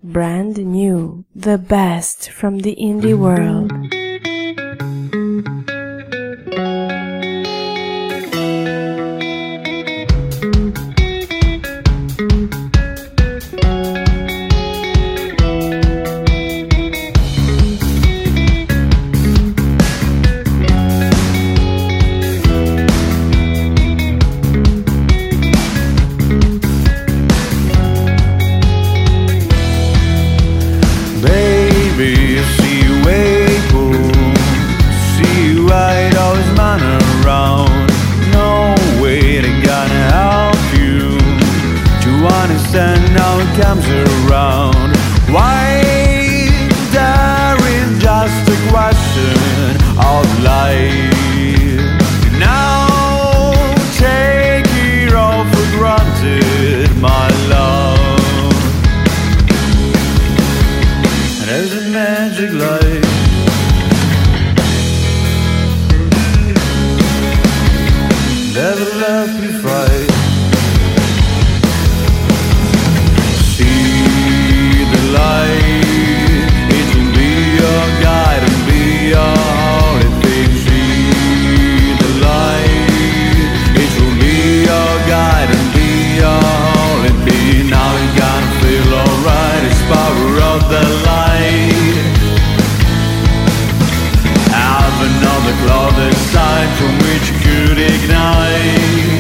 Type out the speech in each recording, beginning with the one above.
brand new, the best from the indie world. Comes around. Why there is just a question of life. Now take it all for granted, my love. And there's a magic light. Never left me fight. It will be your guide and be your holy thing. See the light. It will be your guide and be your holy thing. Now you're gonna feel alright. It's power of the light. Have another clouded side from which you could ignite.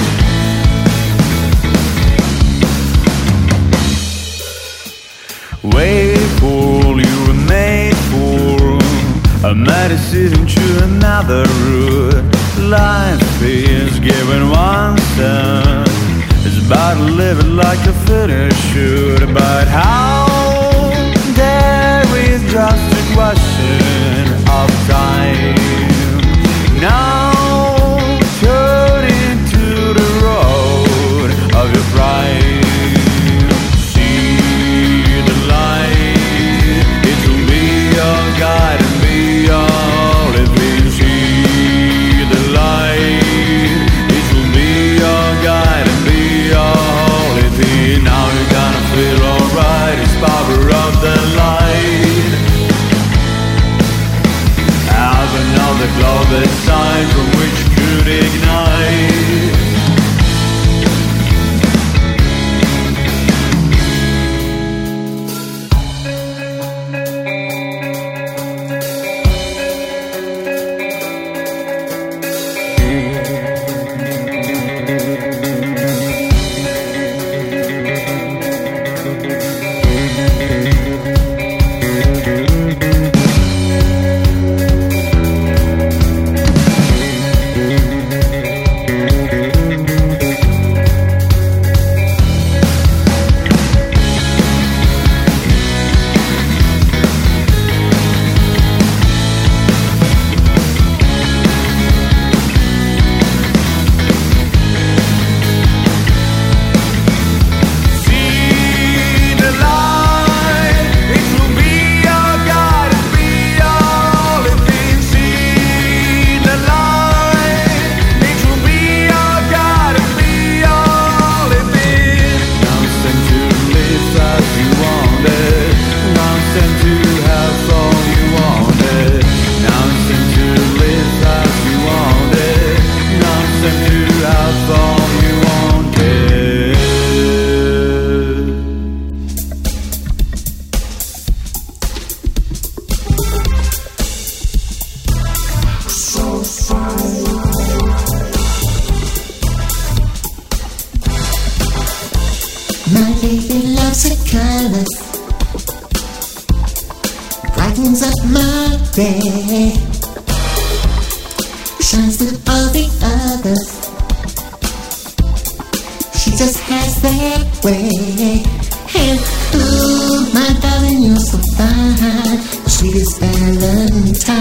Wait for you were made for a medicine to another route. Life is given one step. It's about to live it like a finish should. But how there is just a question of time. Now turn into the road of your pride. Guide and be all if you see the light. It will be your guide and be all if you. Now you're gonna feel alright. It's power of the light. Have another clouded side from which could ignite. My baby loves a color, brightens up my day, shines through all the others. She just has that way. And ooh, my darling, you're so fine, the sweetest Valentine.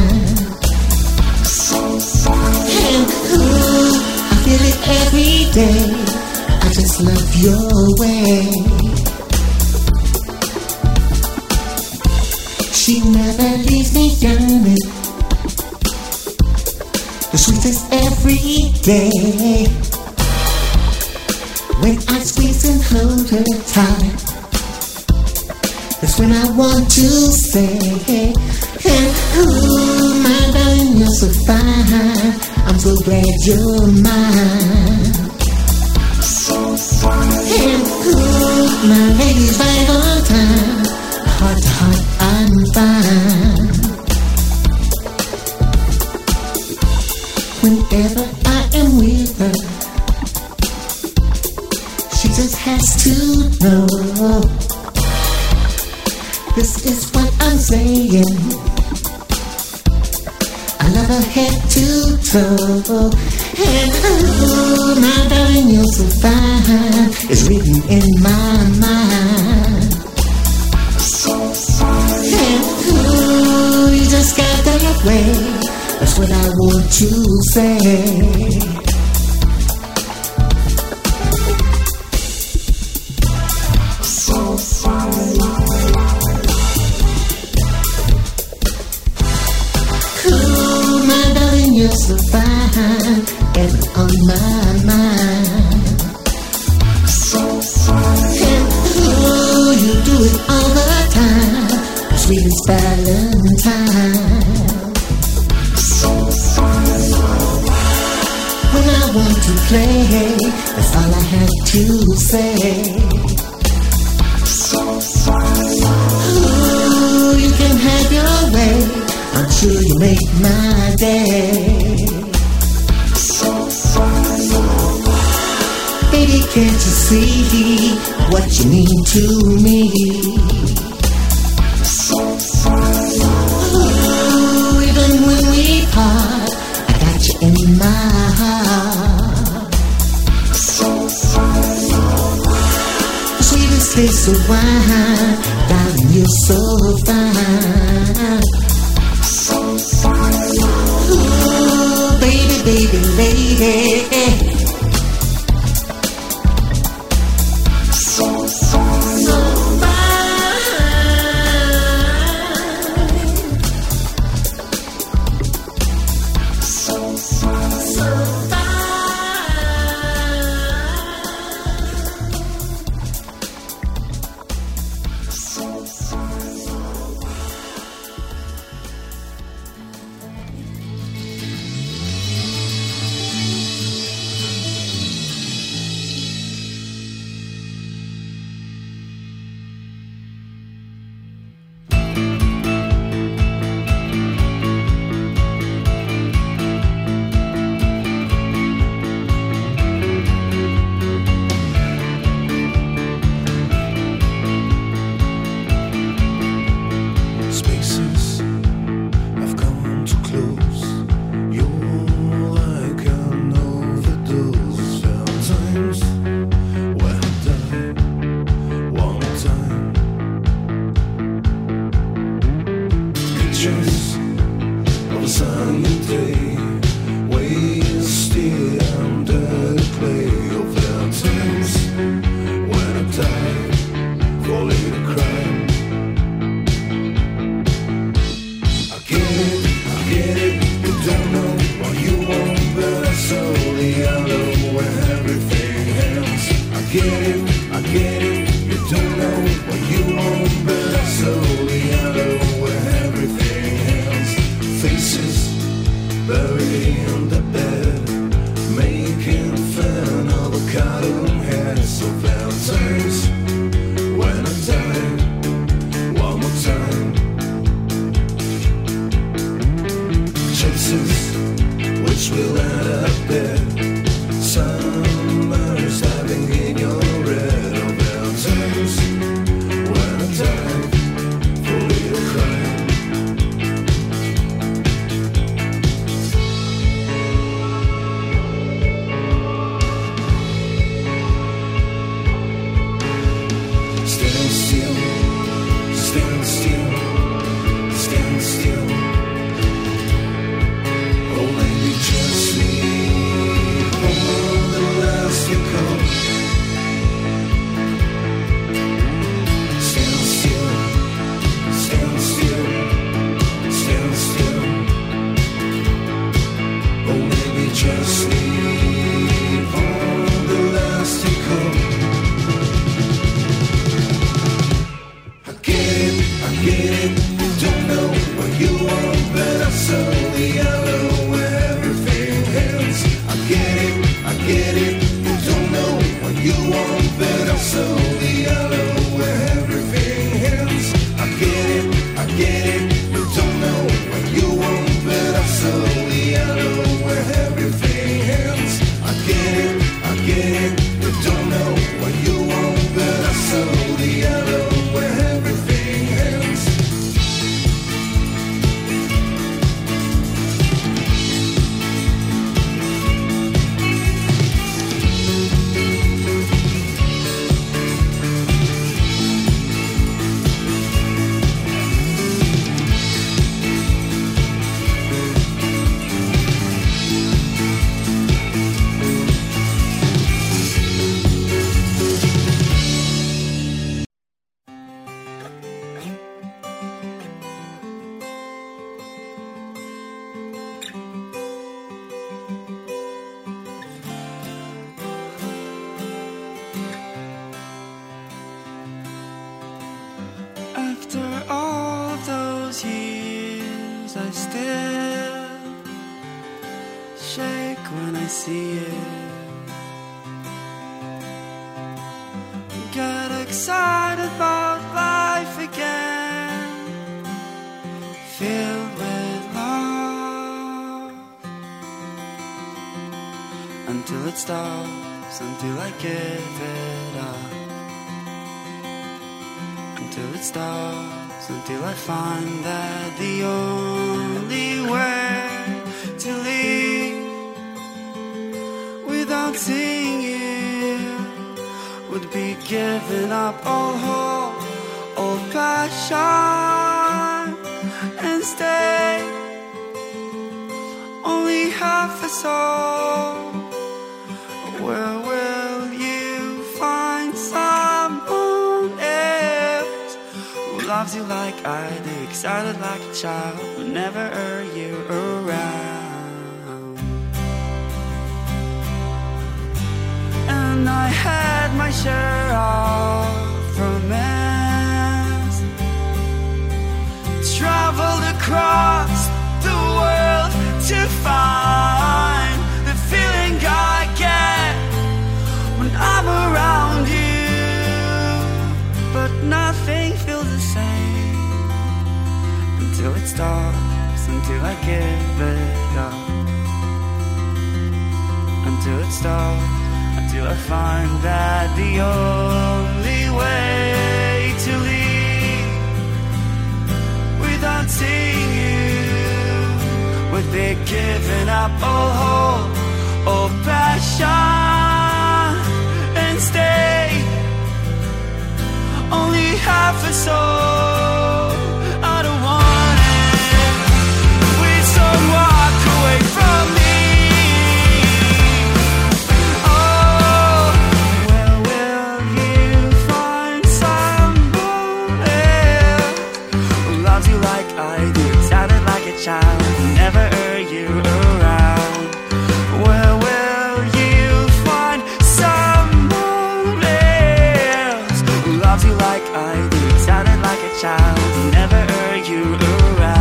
And ooh, I feel it every day. I just love your way. She never leaves me yearning, the sweetest every day. When I squeeze and hold her tight, That's when I want to say, ooh, my darling, you're so fine. I'm so glad you're mine. And ooh, my lady's right on time. Heart to heart, I'm fine. Whenever I am with her, she just has to know. This is what I'm saying. I love her head to toe. And ooh, my darling, you're so fine. It's written in my mind. And ooh, you just got that way. That's what I want to say. You're so fine, ever on my mind. And ooh, you do it all the time, sweet as Valentine. When I want to play, that's all I have to say. Ooh, you can have your way, I'm sure you make my day. Baby, can't you see what you mean to me? Ooh, even when we part, I got you in my heart. The sweetest taste of wine, darling, you're so fine. Ooh, baby, baby, lady. So Valentine's when I die. get it. You don't know what you want, but I saw the yellow where everything ends. I get it. You don't know what you want, but I saw the yellow where everything ends. I get it. You don't know what you want, but I saw the yellow where everything ends. I get it. You don't know what you want, but I saw the yellow where everything ends. After all of those years, I still shake when I see it. Get excited about life again, filled with love, until it stops, until I give it up. Until it stops, until I find that the only way to leave without seeing you would be giving up all hope, all passion, and stay only half a soul. Where will you find someone else who loves you like I do, excited like a child whenever you're around? And I had my share of romance, traveled across the world to find the feeling I get when I'm around you, but nothing feels the same until it stops, until I give it up, until it stops, until I find that the only way to leave without seeing you would be giving up all hope, all passion, and stay only half a soul. I don't want it. Please don't walk away from me. Oh, where will you find someone else who loves you like I do, excited like a child whenever you're around? Where will you find someone else who loves you like I do, excited like a child whenever you're around?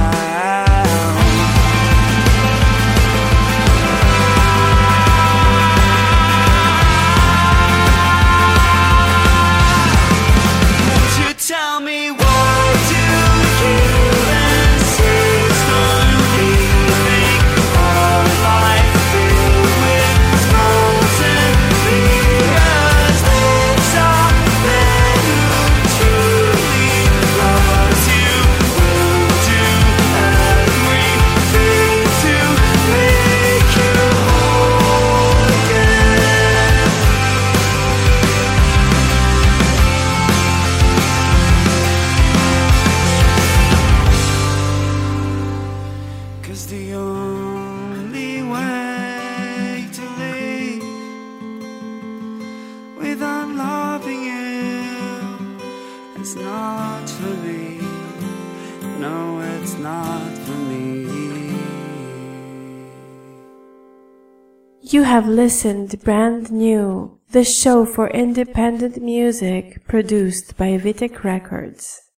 Won't you tell me what do you insist on leaving all life filled with storms and fears? There's a man who truly loves you, will do everything to make you whole again. 'Cause the only way to live without loving you is not for me. No, it's not for me. You have listened Brand New, the show for independent music produced by Vitek Records.